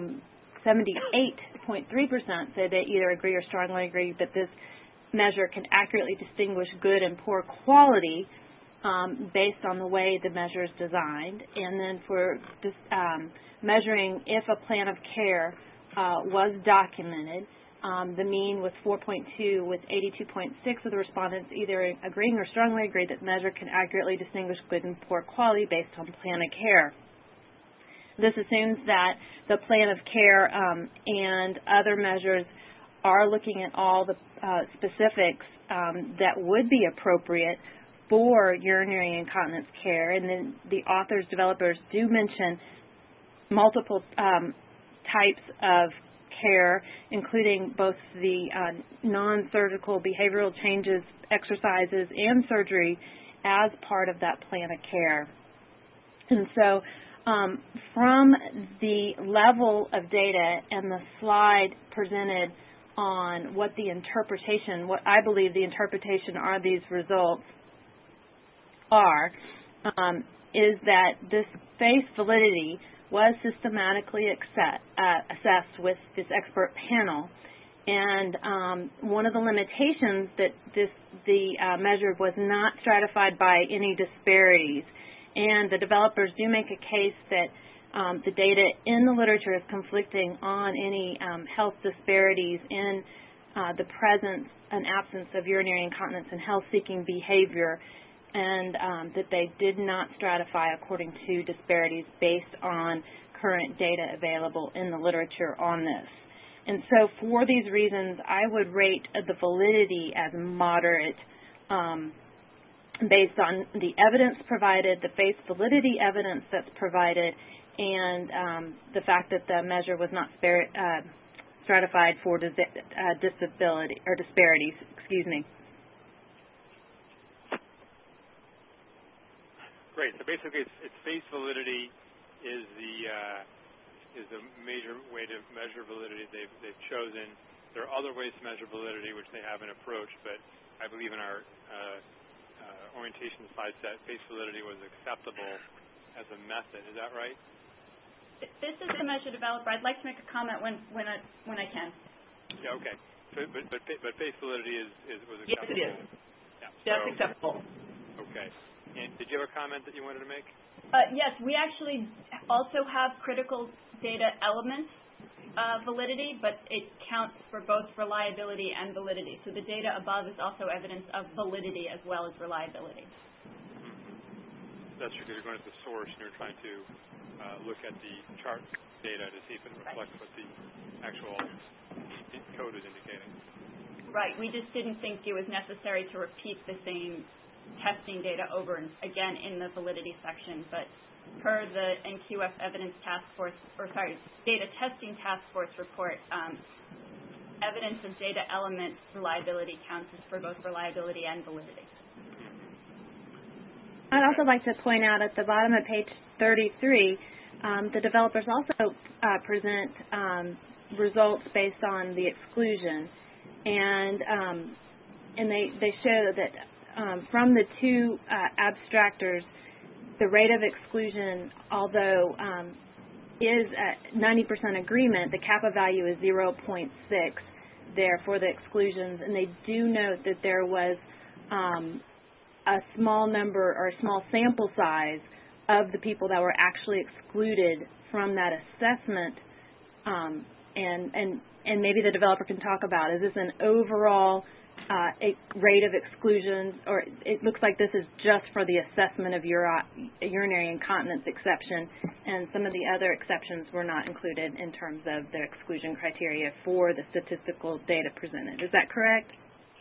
Speaker 10: 78.3% said they either agree or strongly agree that this measure can accurately distinguish good and poor quality based on the way the measure is designed. And then for this, measuring if a plan of care was documented, the mean was 4.2, with 82.6 of the respondents either agreeing or strongly agreed that the measure can accurately distinguish good and poor quality based on plan of care. This assumes that the plan of care and other measures are looking at all the specifics that would be appropriate for urinary incontinence care. And then the authors, developers do mention multiple types of care, including both the non-surgical behavioral changes, exercises, and surgery as part of that plan of care. And so from the level of data and the slide presented on what the interpretation, what I believe the interpretation are these results are, is that this face validity was systematically assessed with this expert panel. And one of the limitations that the measure was not stratified by any disparities. And the developers do make a case that the data in the literature is conflicting on any health disparities in the presence and absence of urinary incontinence and health-seeking behavior, and that they did not stratify according to disparities based on current data available in the literature on this. And so for these reasons, I would rate the validity as moderate based on the evidence provided, the face validity evidence that's provided, and the fact that the measure was not stratified for disability or disparities. Excuse me.
Speaker 13: Great. So basically, its face validity is the major way to measure validity they've chosen. There are other ways to measure validity which they haven't approached, but I believe in our orientation slide set, face validity was acceptable as a method. Is that right?
Speaker 17: This is the measure developer. I'd like to make a comment when I can.
Speaker 13: Yeah. Okay. So, but face validity was acceptable.
Speaker 14: Yes, it is.
Speaker 13: Yeah.
Speaker 14: That's acceptable.
Speaker 13: Okay. And did you have a comment that you wanted to make?
Speaker 17: Yes, we actually also have critical data elements validity, but it counts for both reliability and validity. So the data above is also evidence of validity as well as reliability.
Speaker 13: That's true, because you're going to the source and you're trying to look at the chart data to see if it reflects what the actual code is indicating.
Speaker 17: Right. We just didn't think it was necessary to repeat the same testing data over and again in the validity section, but per the NQF Evidence Task Force, Data Testing Task Force report, evidence of data element reliability counts for both reliability and validity.
Speaker 10: I'd also like to point out at the bottom of page 33, the developers also present results based on the exclusion, and they show that from the two abstractors, the rate of exclusion, although is at 90% agreement, the kappa value is 0.6 there for the exclusions, and they do note that there was a small number or a small sample size of the people that were actually excluded from that assessment, and maybe the developer can talk about, is this an overall rate of exclusions, or it looks like this is just for the assessment of urinary incontinence exception, and some of the other exceptions were not included in terms of the exclusion criteria for the statistical data presented. Is that correct?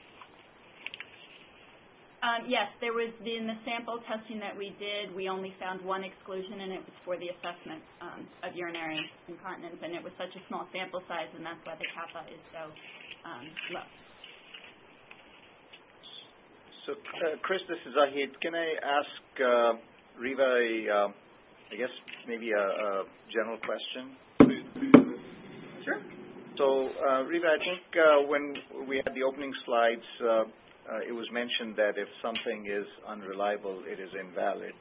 Speaker 17: Yes, there was in the sample testing that we did, we only found one exclusion, and it was for the assessment of urinary incontinence, and it was such a small sample size, and that's why the kappa is so low.
Speaker 6: So, Chris, this is Zahid. Can I ask Riva, I guess maybe a general question?
Speaker 14: Sure.
Speaker 6: So, Riva, I think when we had the opening slides, it was mentioned that if something is unreliable, it is invalid.